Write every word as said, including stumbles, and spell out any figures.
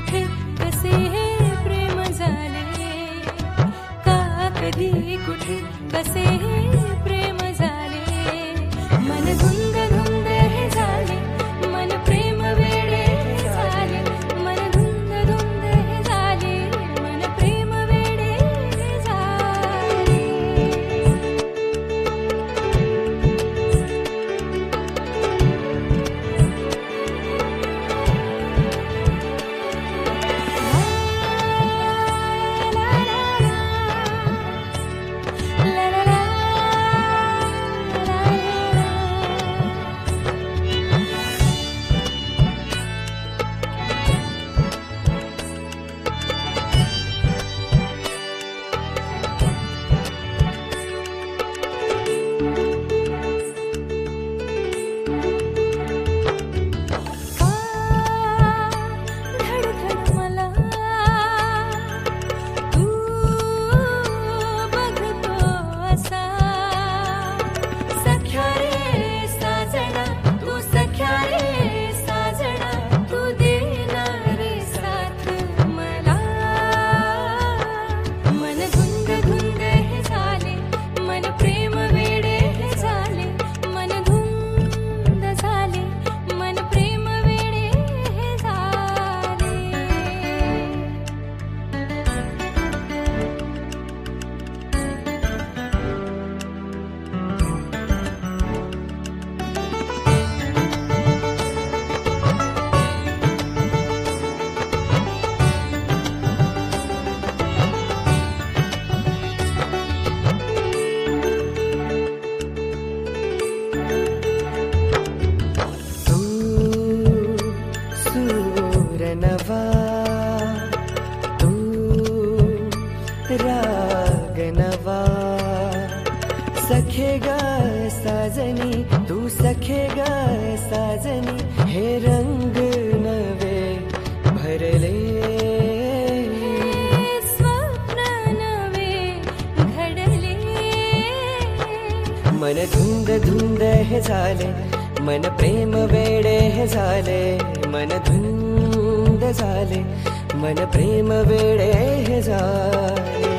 कुठे कसे हे प्रेम झाले, का कधी कुठे कसे हे प्रेम झाले. मन धुंद धुंद हे झाले, मन प्रेम वेडे हे झाले. मन धुंद धुंद हे झाले, मन प्रेम वेडे हे झाले. नवा तू राग नवा, सखे ग साजनी तू सखे ग साजनी, हे रंग नवे भरले. स्वप्न नवे घडले, मन धुंद धुंद हे झाले, मन प्रेम वेडे हे झाले. मन धुंद झाले, मन प्रेम वेडे हे झाले.